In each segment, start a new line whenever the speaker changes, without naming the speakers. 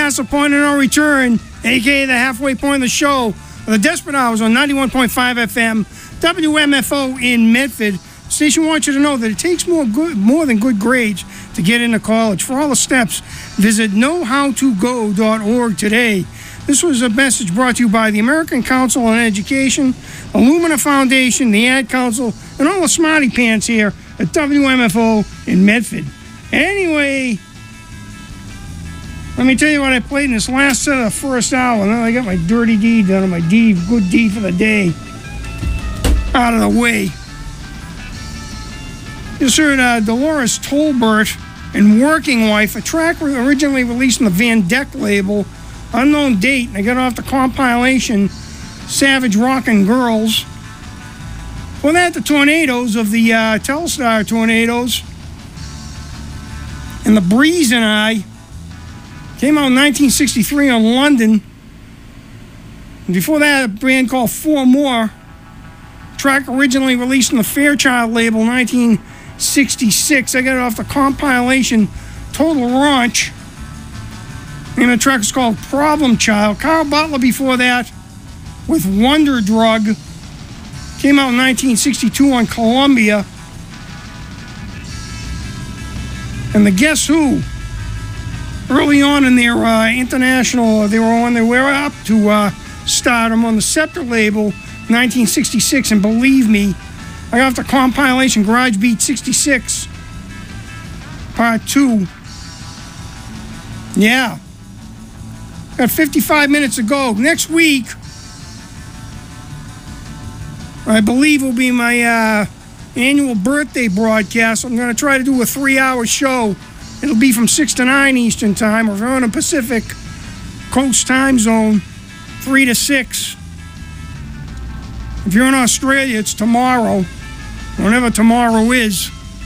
past the point of no return, a.k.a. the halfway point of the show. The Desperate Hours on 91.5 FM, WMFO in Medford. The station wants you to know that it takes more than good grades to get into college. For all the steps, visit knowhowtogo.org today. This was a message brought to you by the American Council on Education, Illumina Foundation, the Ad Council, and all the smarty pants here at WMFO in Medford. Anyway, let me tell you what I played in this last set of the first hour. Now I got my dirty deed done, my good deed for the day out of the way. Just heard Dolores Tolbert and Working Wife, a track originally released on the Van Dyck label, unknown date, and I got off the compilation Savage Rockin' Girls. Well, that the Tornadoes of the Telstar Tornadoes and The Breeze and I came out in 1963 on London. And before that, a band called Four More, track originally released on the Fairchild label 1966. I got it off the compilation Total Raunch. And the track is called Problem Child. Carl Butler before that with Wonder Drug. Came out in 1962 on Columbia. And the Guess Who, early on in their international, they were on their way up to stardom on the Scepter label, 1966. And believe me, I got the compilation Garage Beat 66, Part 2. Yeah. Got 55 minutes to go. Next week, I believe, will be my annual birthday broadcast. I'm going to try to do a 3-hour show. It'll be from 6 to 9 Eastern Time, or if you're on a Pacific Coast time zone, 3 to 6. If you're in Australia, it's tomorrow, whenever tomorrow is.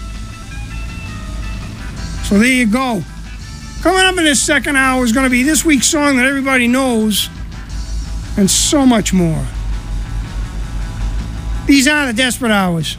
So there you go. Coming up in this second hour is going to be this week's song that everybody knows, and so much more. These are the Desperate Hours.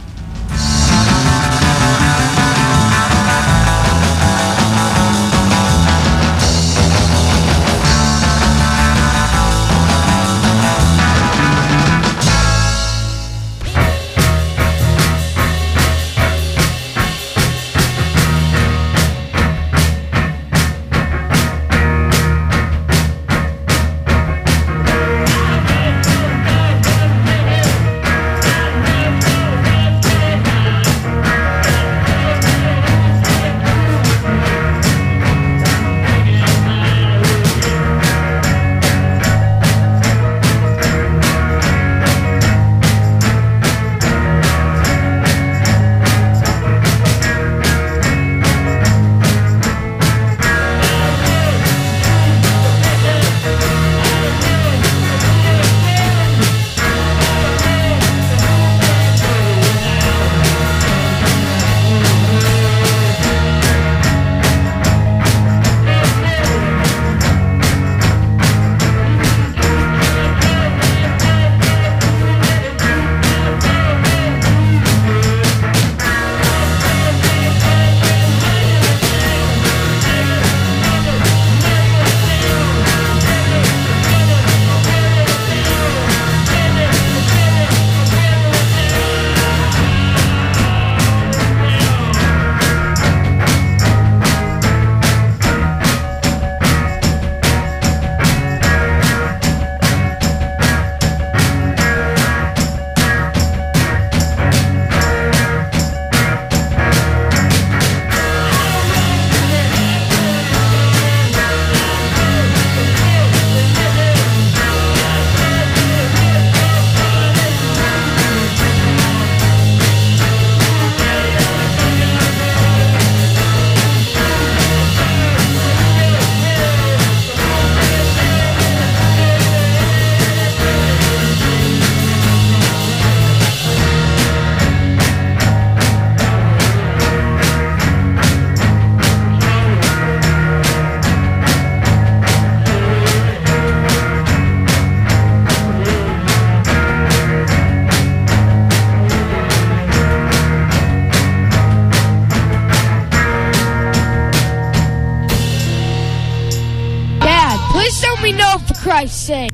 Christ's sake.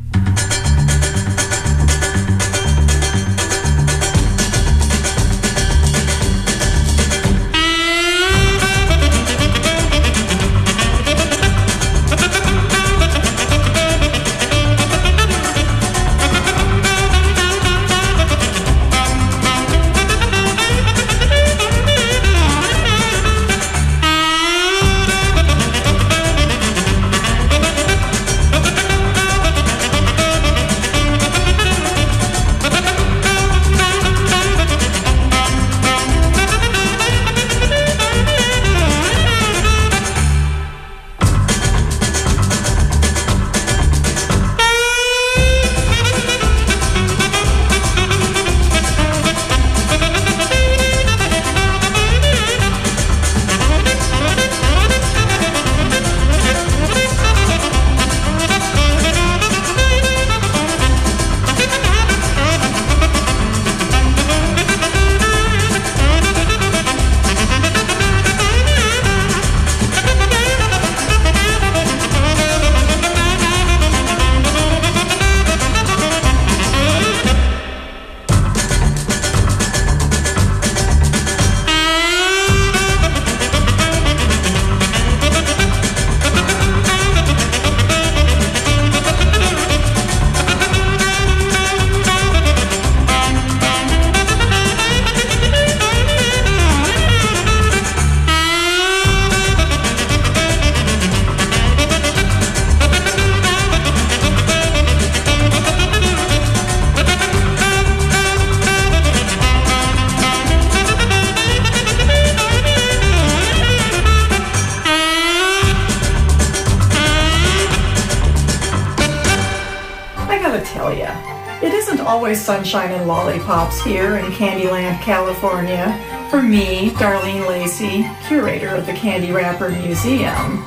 Sunshine and lollipops here in Candyland, California. For me, Darlene Lacey, curator of the Candy Wrapper Museum.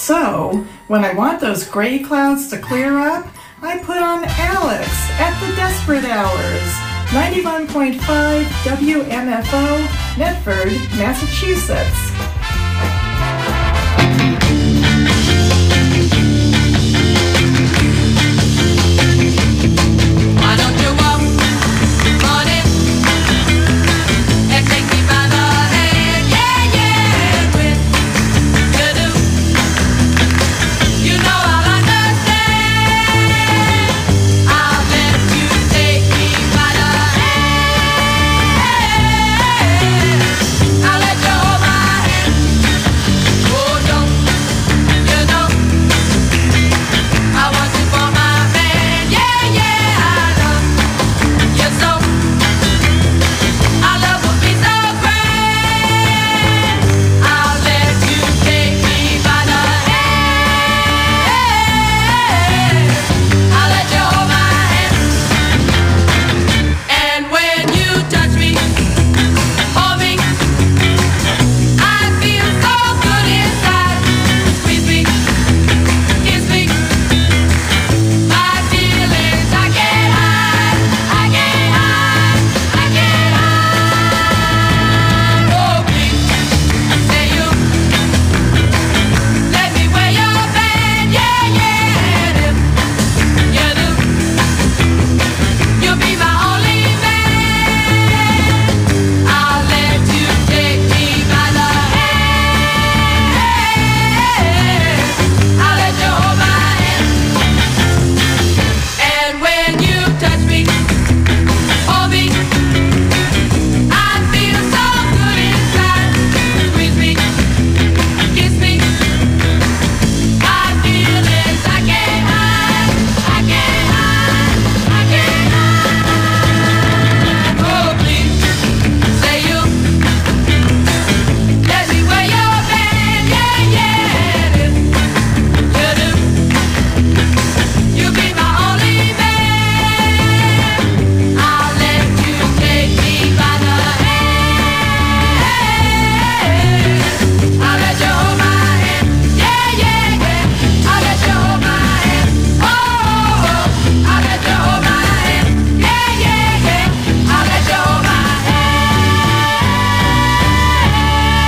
So, when I want those gray clouds to clear up, I put on Alex at the Desperate Hours. 91.5 WMFO, Medford, Massachusetts.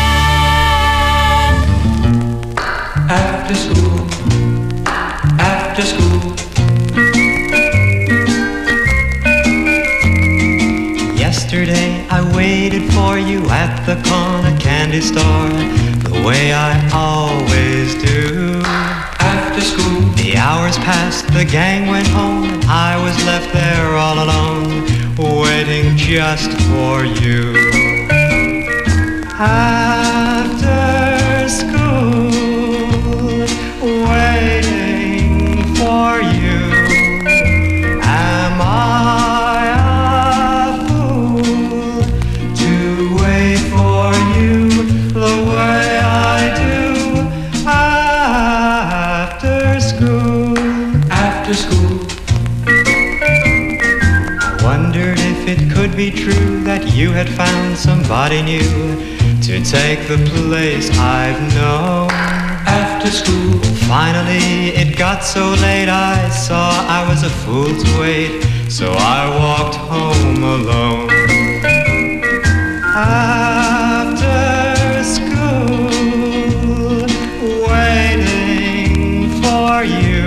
After school,
after school. Yesterday I waited for you at the corner candy store, the way I always do. After school, the hours passed, the gang went home, and I was left there all alone, waiting just for you. After school, waiting for you. Am I a fool to wait for you the way I do? After school, after school. I wondered if it could be true that you had found somebody new to take the place I've known. After school, finally it got so late, I saw I was a fool to wait, so I walked home alone. After school, waiting for you.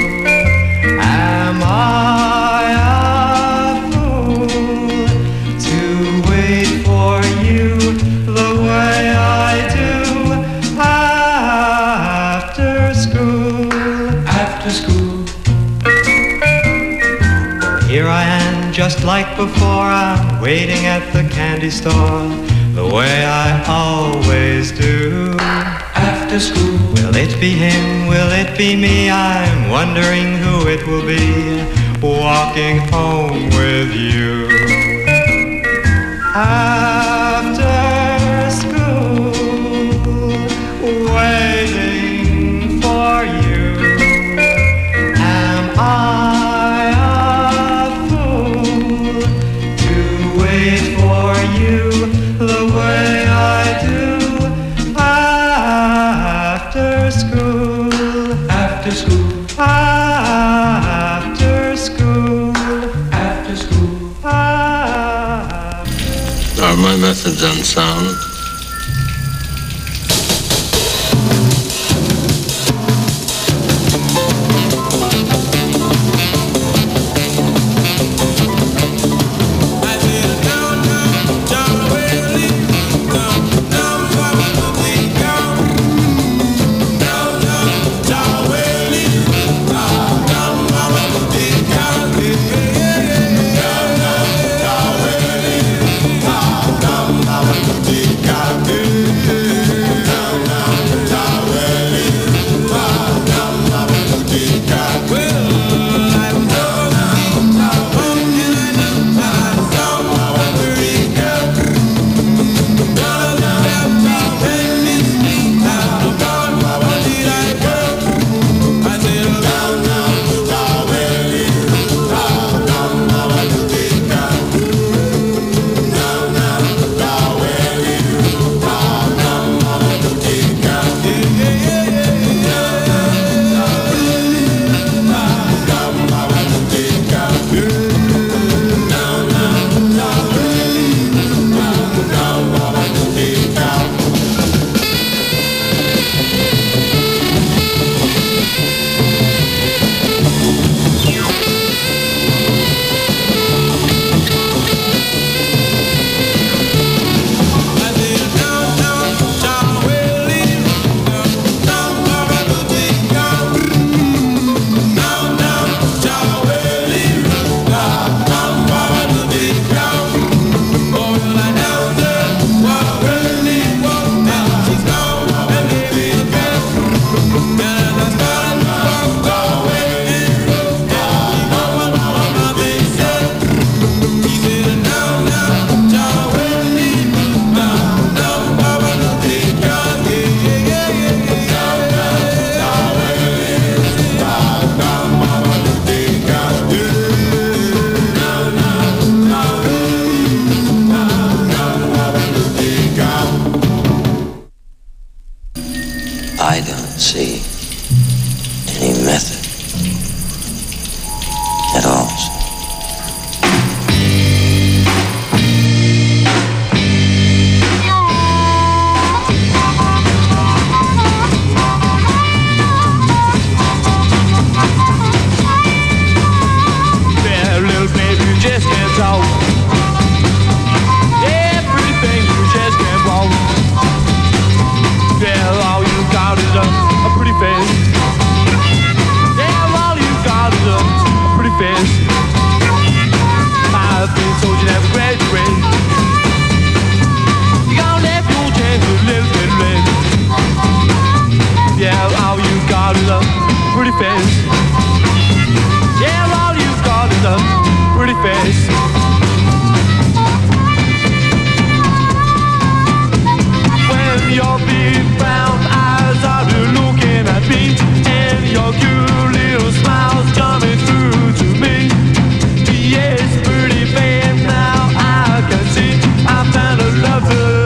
Am I a fool to wait for you the way I do? After school, after school. Well, here I am, just like before, I'm waiting at the candy store, the way I always do. After school, will it be him, will it be me? I'm wondering who it will be, walking home with you. After school, waiting for you. Am I a fool to wait for you the way I do? After school, after school, after school, after school,
Are my methods unsound? I don't see any method at all.
face. Yeah, all you've got is a pretty face. When your big brown eyes are looking at me, and your cute little smile's coming through to me. Yes, pretty face, now I can see I found a lover.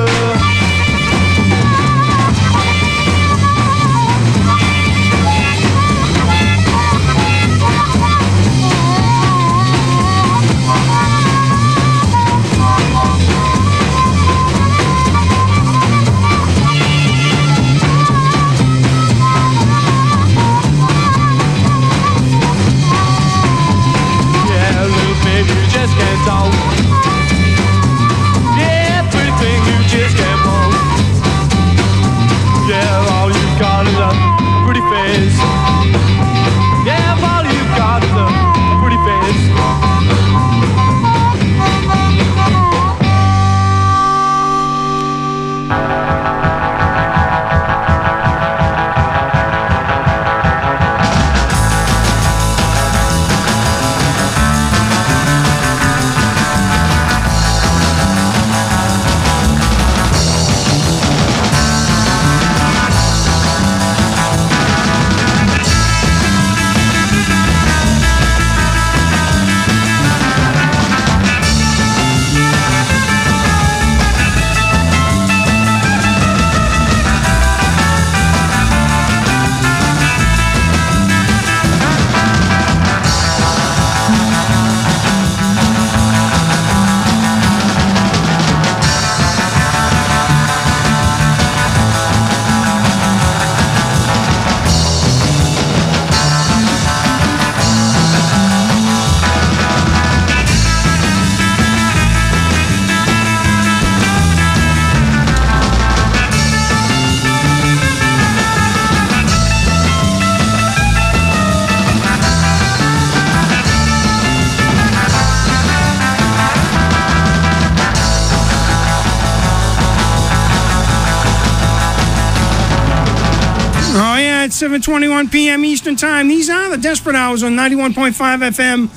At 7:21 p.m. Eastern Time. These are the Desperate Hours on 91.5 FM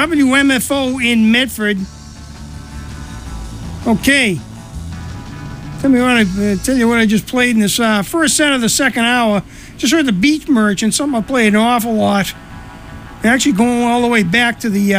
WMFO in Medford. Okay. Tell you what I just played in this first set of the second hour. Just heard the Beach Merchant, something I played an awful lot. Actually going all the way back to the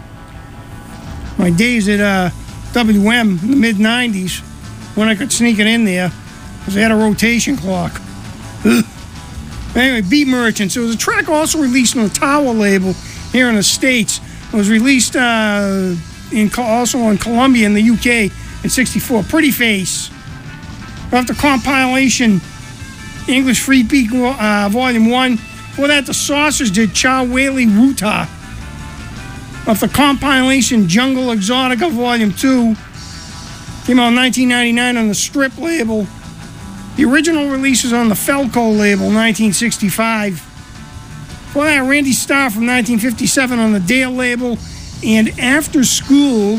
my days at WM in the mid-90s when I could sneak it in there because they had a rotation clock. Anyway, Beat Merchants. It was a track also released on the Tower label here in the States. It was released also on Columbia in the UK in '64. Pretty Face. Off the compilation English Free Beat Volume 1. Before that, the Saucers did Cha Whaley Ruta. Off the compilation Jungle Exotica Volume 2. Came out in 1999 on the Strip label. The original release is on the Felco label, 1965. Before that, Randy Starr from 1957 on the Dale label. And After School,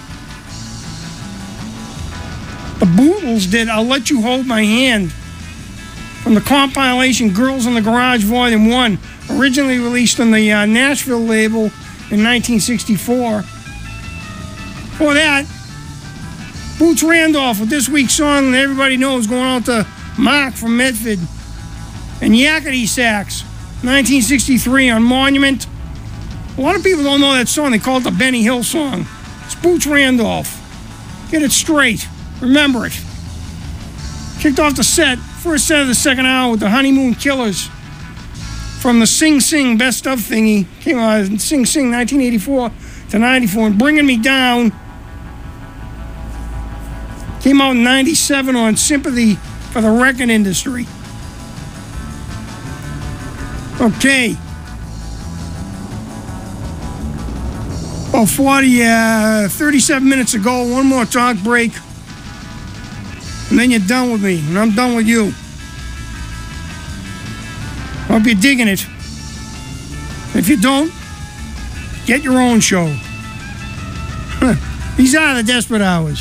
the Bootles did I'll Let You Hold My Hand from the compilation Girls in the Garage Volume 1, originally released on the Nashville label in 1964. Before that, Boots Randolph with this week's song that everybody knows, going out to Mark from Medford. And Yakety Sax, 1963 on Monument. A lot of people don't know that song. They call it the Benny Hill song. It's Boots Randolph. Get it straight. Remember it. Kicked off the first set of the second hour with the Honeymoon Killers from the Sing Sing Best Of thingy. Came out in Sing Sing 1984 to 94. And Bringing Me Down came out in 97 on Sympathy for the Record Industry. Okay. About 37 minutes ago, one more talk break. And then you're done with me, and I'm done with you. Hope you're digging it. If you don't, get your own show. These are the Desperate Hours.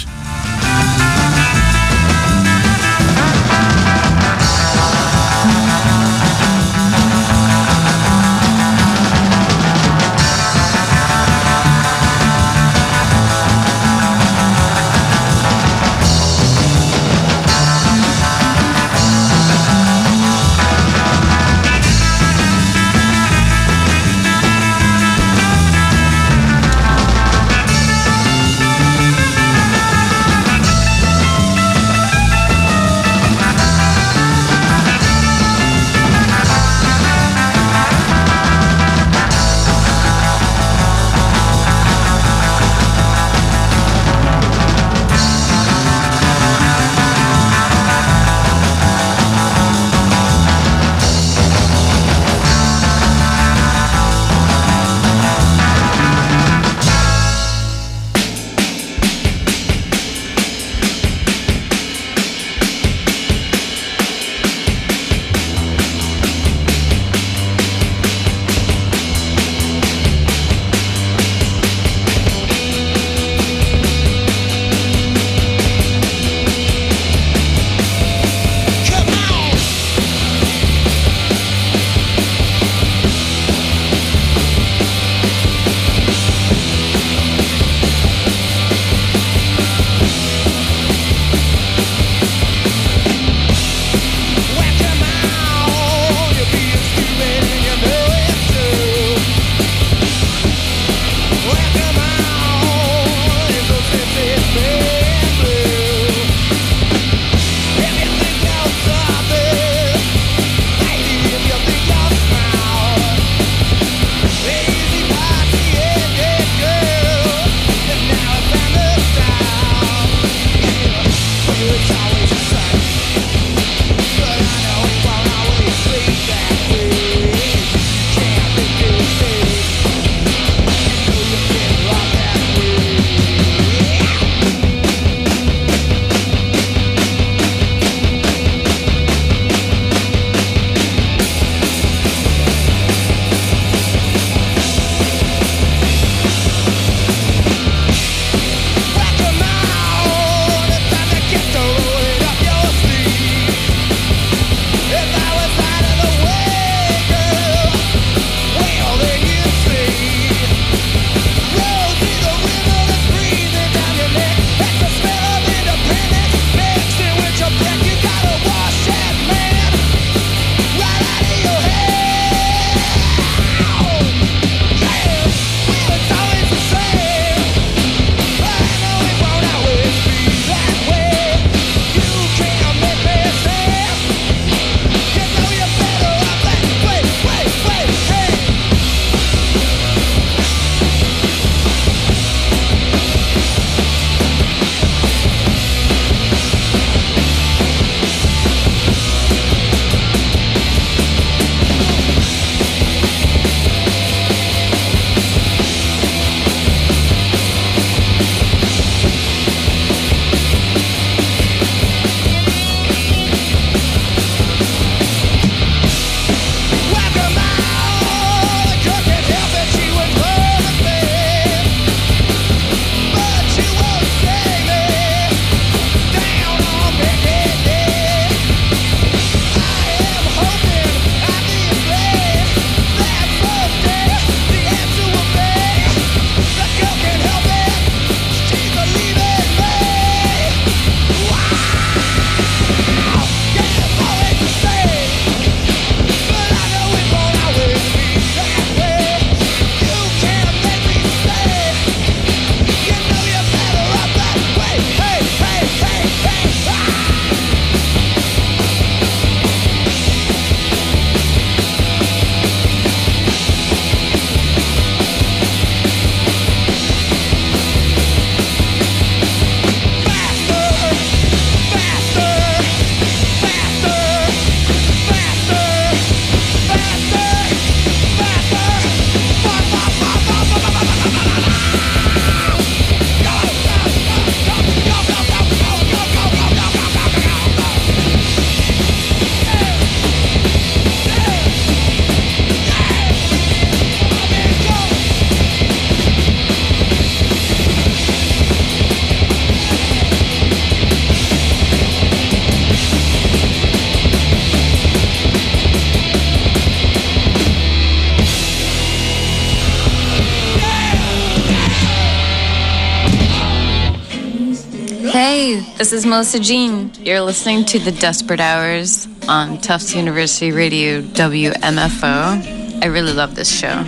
Hey, this is Melissa Jean. You're listening to The Desperate Hours on Tufts University Radio WMFO. I really love this show.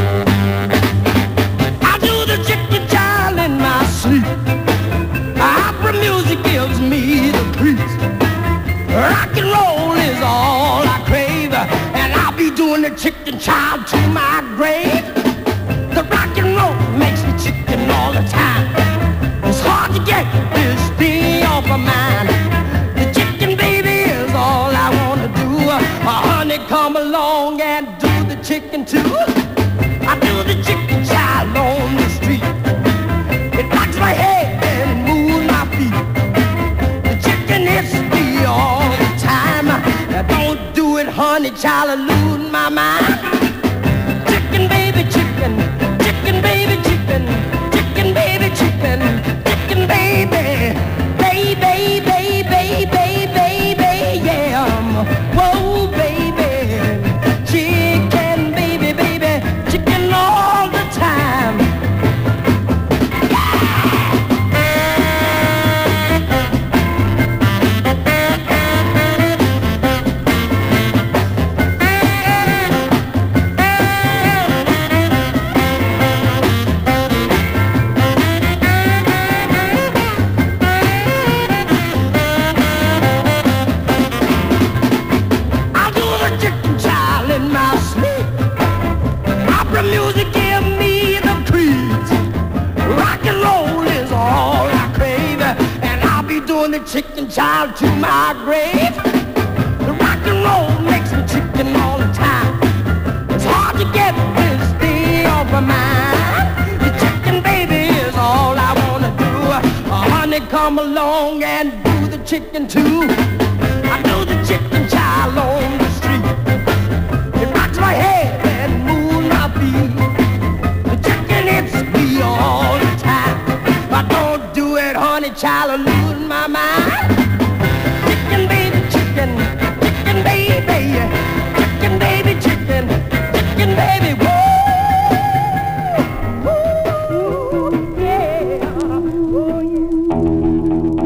I do the chicken child in my sleep. Opera music gives me the creeps. Rock and roll is all I crave, and I'll be doing the chicken child to my grave. The rock and roll makes me chicken all the time. It's hard to get this thing off my mind. The chicken baby is all I want to do. Honey, come along and do the chicken too. I do the chicken child on the street. It rocks my head and it moves my feet. The chicken hits me all the time. Now don't do it, honey, child, I lose my mind. Chicken baby chicken, chicken baby chicken, chicken baby chicken, chicken baby, baby, baby, baby, baby, yeah. Whoa, baby, chicken baby, baby, chicken all the time. I'll do the chicken child in my sleep. Opera music give me the creeps. Rock and roll is all I crave, and I'll be doing the chicken child to my grave. The rock and roll makes me chicken all the time. It's hard to get this thing off my mind. The chicken baby is all I wanna do. Honey, come along and do the chicken too. I do the chicken child on the street. It rocks my head and moves my feet. The chicken hits me all the time. If I don't do it, honey, child, I lose my mind. Chicken baby chicken, chicken baby, chicken baby chicken, chicken baby, whoa, whoa, yeah, oh yeah.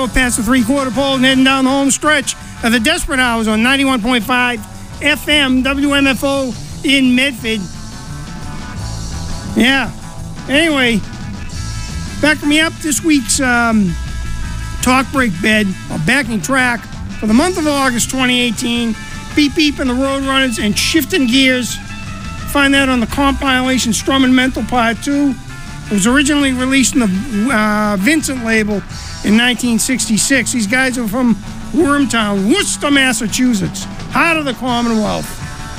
hour past the three-quarter pole and heading down the home stretch of the Desperate Hours on 91.5 FM WMFO in Medford. Yeah. Anyway, backing me up this week's talk break bed, or backing track for the month of August 2018. Beep Beep and the Roadrunners and Shifting Gears. Find that on the compilation Strum and Mental Part 2. It was originally released in the Vincent label in 1966. These guys are from Wormtown, Worcester, Massachusetts, heart of the Commonwealth.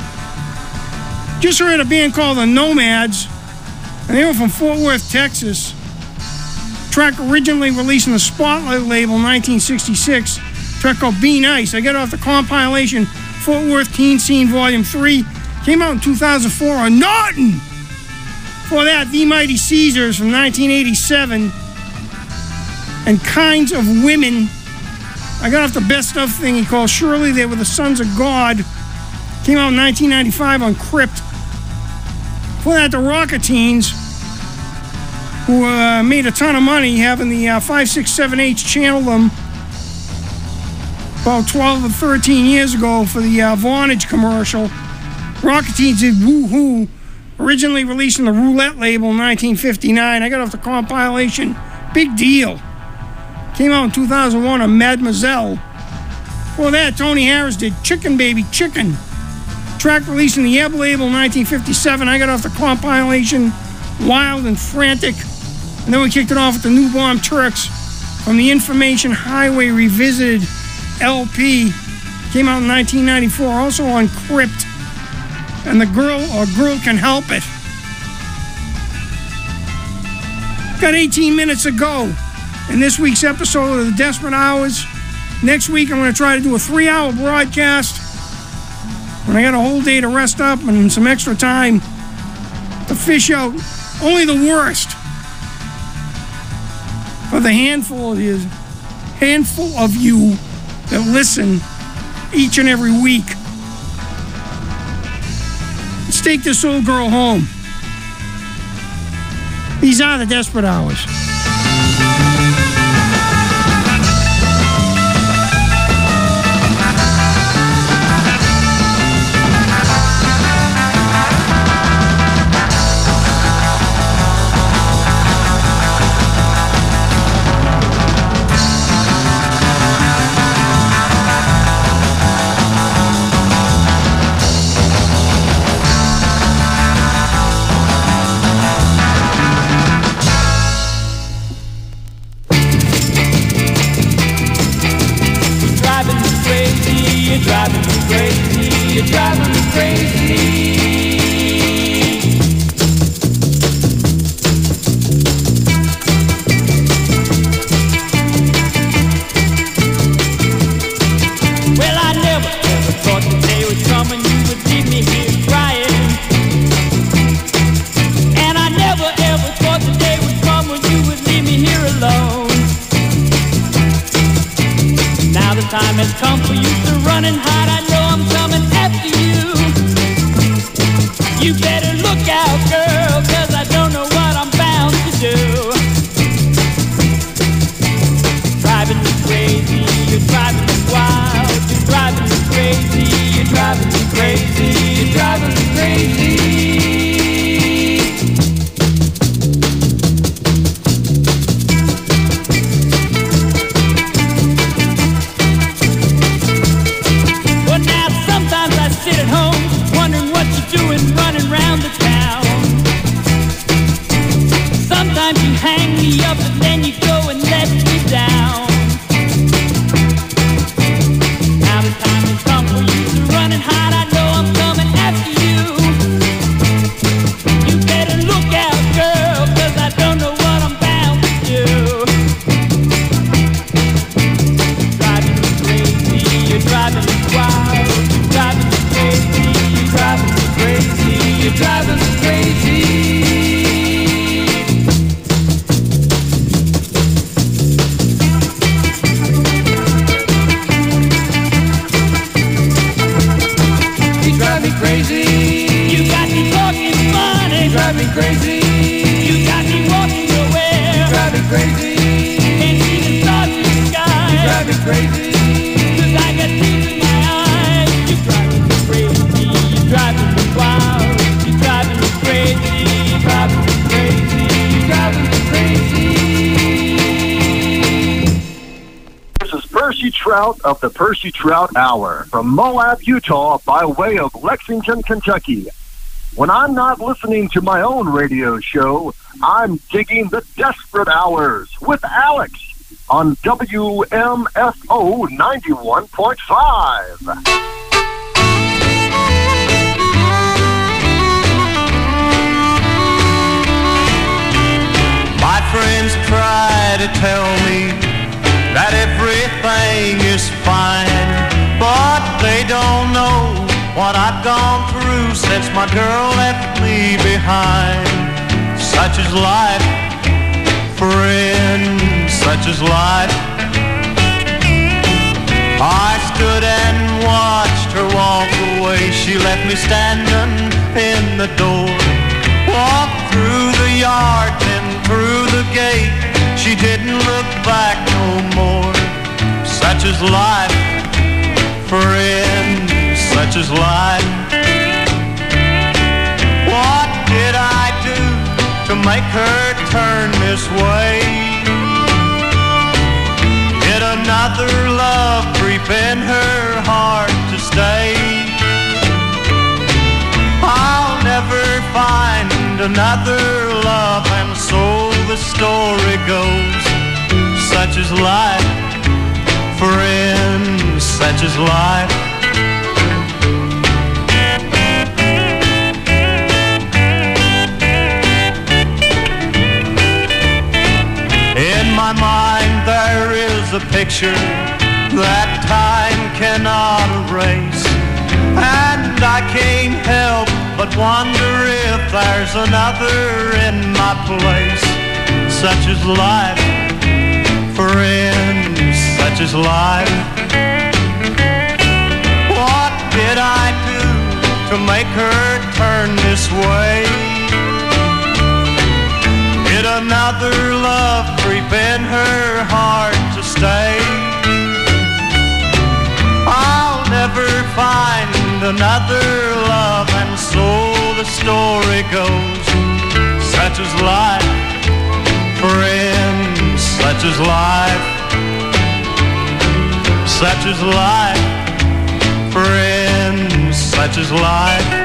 Just heard a band called the Nomads, and they were from Fort Worth, Texas. Track originally released in the Spotlight label in 1966. Track called Be Nice. I got it off the compilation Fort Worth Teen Scene Volume 3. Came out in 2004 on Norton. Before that, The Mighty Caesars from 1987. And Kinds of Women. I got off the Best Of thing he called Surely They Were the Sons of God. Came out in 1995 on Crypt. Before that, the Rocketeens, who made a ton of money having the 567H channel them about 12 or 13 years ago for the Vonage commercial. Rocketeens did Woohoo, originally released in the Roulette label in 1959. I got off the compilation Big Deal. Came out in 2001 on Mademoiselle. Before that, Tony Harris did Chicken Baby Chicken. Track released in the Ebb label in 1957. I got off the compilation Wild and Frantic. And then we kicked it off with the New Bomb Turks from the Information Highway Revisited LP. Came out in 1994, also on Crypt. And the Girl Can Help It. Got 18 minutes to go in this week's episode of the Desperate Hours. Next week, I'm going to try to do a 3-hour broadcast when I got a whole day to rest up and some extra time to fish out only the worst for the handful of you that listen each and every week. Let's take this old girl home. These are the Desperate Hours.
Well,
Percy Trout of the Percy Trout Hour from Moab, Utah, by way of Lexington, Kentucky. When I'm not listening to my own radio show, I'm digging the Desperate Hours with Alex on WMFO 91.5.
My friends try to tell me that everything is fine, but they don't know what I've gone through since my girl left me behind. Such is life, friend, such is life. I stood and watched her walk away. She left me standing in the door. Walked through the yard, then through the gate. She didn't look back no more. Such is life, friend, such is life. What did I do to make her turn this way? Did another love creep in her heart to stay? I'll never find another love, and so the story goes. Such is life, friend, such is life. In my mind there is a picture that time cannot erase, and I can't help but wonder if there's another in my place. Such is life, friend, such is life. What did I do to make her turn this way? Did another love creep in her heart to stay? I'll never find another love, and so the story goes. Such is life, friend, such is life. Such is life, friend, such is life.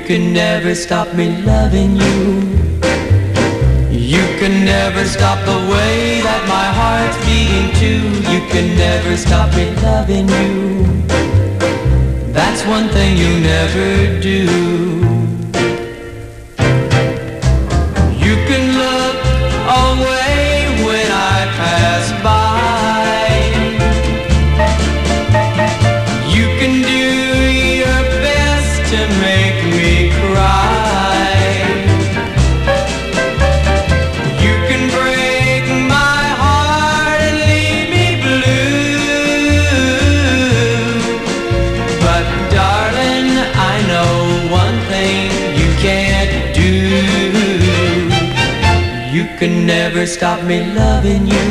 can never stop me loving you. You can never stop the way that my heart's beating too. You can never stop me loving you. That's one thing you never do. You can look away when I pass by. You can do your best to make me cry. You can break my heart and leave me blue. But darling, I know one thing you can't do. You can never stop me loving you.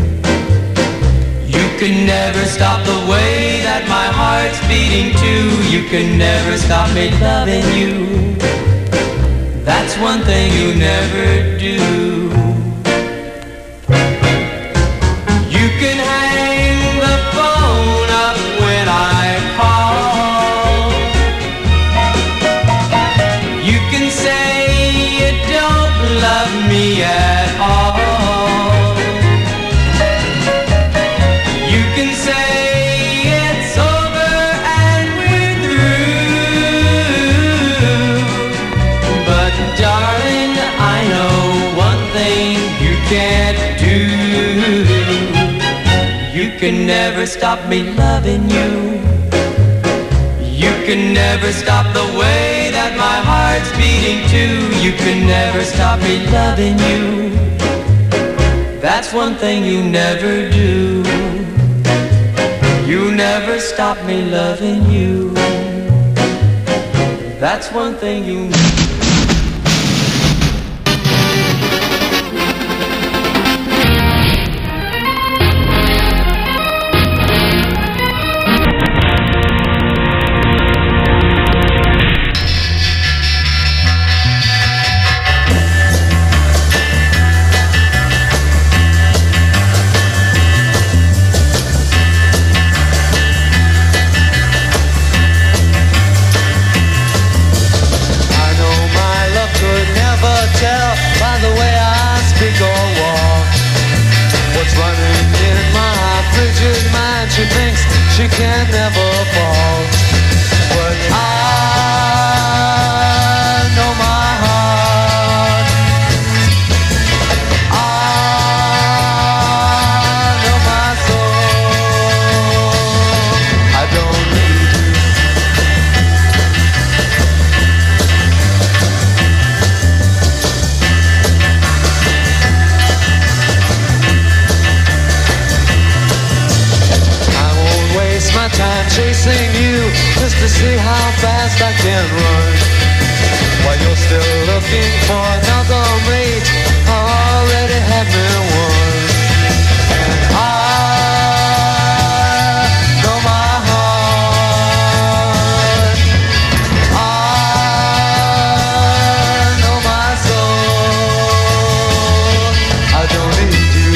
You can never stop the way that my heart's beating too. You can never stop me loving you. That's one thing you never do. You can hang the phone up when I call. You can say you don't love me at all. You can say it's over and we're through. But darling, I know one thing you can't do. You can never stop me loving you. You can never stop the way that my heart's beating too. You can never stop me loving you. That's one thing you never do. You never stop me loving you. That's one thing you never. She thinks she can never fall. But I know my heart. I know my soul. I don't need you. My time chasing you just to see how fast I can run. While you're still looking for another mate, I already have me one. And I know my heart. I know my soul. I don't need you.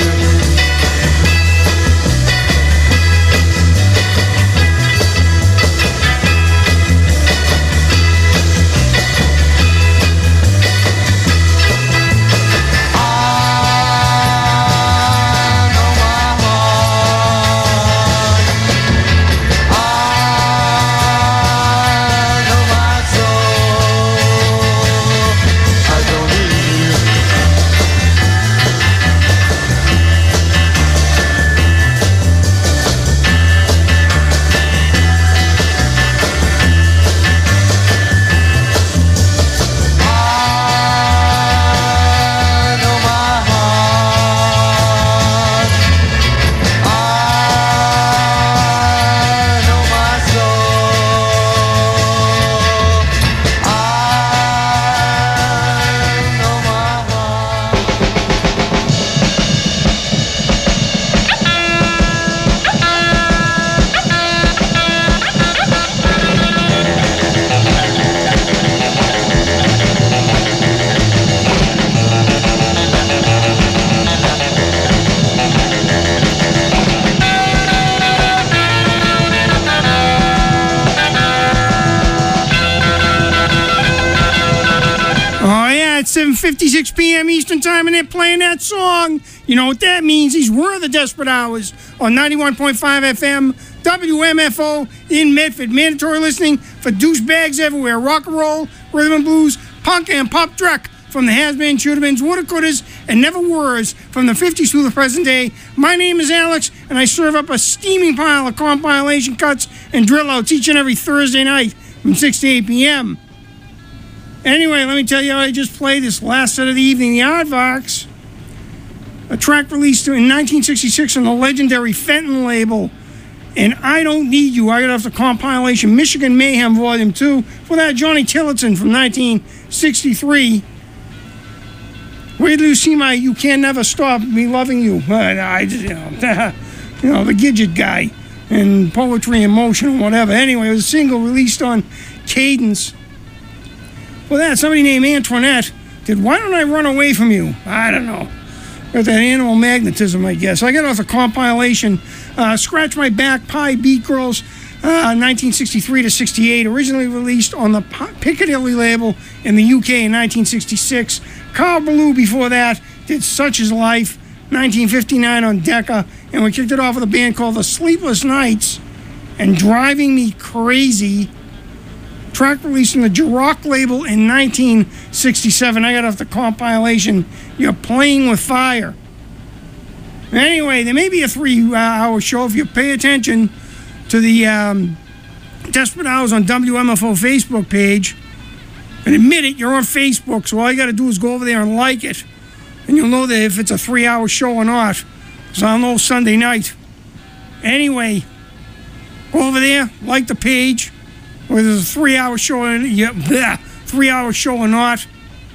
7:56 p.m. Eastern Time, and they're playing that song. You know what that means. These were the Desperate Hours on 91.5 FM, WMFO in Medford. Mandatory listening for douchebags everywhere. Rock and roll, rhythm and blues, punk and pop dreck from the has-been, should-have-beens, woulda-couldas, and never-weres from the 50s through the present day. My name is Alex, and I serve up a steaming pile of compilation cuts and drill-outs each and every Thursday night from 6 to 8 p.m. Anyway, let me tell you, I just played this last set of the evening, the Aardvarks, a track released in 1966 on the legendary Fenton label, and I Don't Need You. I got off the compilation Michigan Mayhem Volume 2. For that, Johnny Tillotson from 1963. Where do you see my You Can Never Stop Me Loving You? The Gidget guy and Poetry in Motion and whatever. Anyway, it was a single released on Cadence. For that, somebody named Antoinette did Why Don't I Run Away From You? I don't know. Got that animal magnetism, I guess. I got off the compilation Scratch My Back, Pie Beat Girls, 1963 to 68, originally released on the Piccadilly label in the UK in 1966. Carl Ballou before that did Such Is Life, 1959 on Decca, and we kicked it off with a band called The Sleepless Nights and Driving Me Crazy, track released on the Giroc label in 1967. I got off the compilation You're Playing With Fire. Anyway, there may be a 3-hour show if you pay attention to the Desperate Hours on WMFO Facebook page. And admit it, you're on Facebook, so all you got to do is go over there and like it. And you'll know that if it's a 3-hour show or not. Because I'll know Sunday night. Anyway, go over there, like the page. Whether it's a 3-hour show or 3-hour show or not.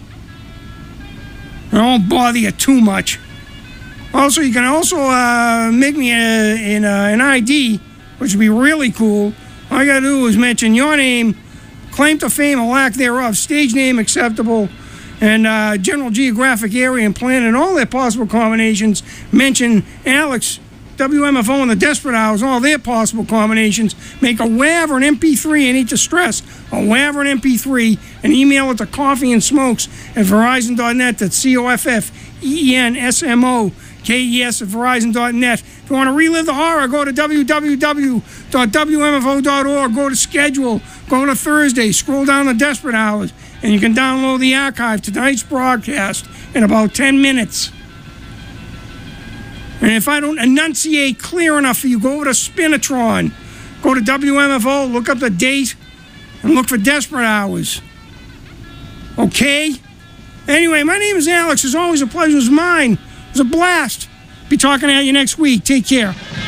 I won't bother you too much. Also, you can also make me an ID, which would be really cool. All you got to do is mention your name, claim to fame or lack thereof, stage name acceptable, and general geographic area and planet, and all their possible combinations. Mention Alex, WMFO, and the Desperate Hours, all their possible combinations. Make a WAV or an MP3, I need to stress, a WAV or an MP3, and email it to coffeeandsmokes@verizon.net. That's COFFEENSMOKES@verizon.net. If you want to relive the horror, go to www.wmfo.org, go to schedule, go to Thursday, scroll down the Desperate Hours, and you can download the archive to tonight's broadcast in about 10 minutes. And if I don't enunciate clear enough for you, go over to Spinatron, go to WMFO, look up the date, and look for Desperate Hours. Okay? Anyway, my name is Alex. As always, a pleasure was mine. It was a blast. Be talking at you next week. Take care.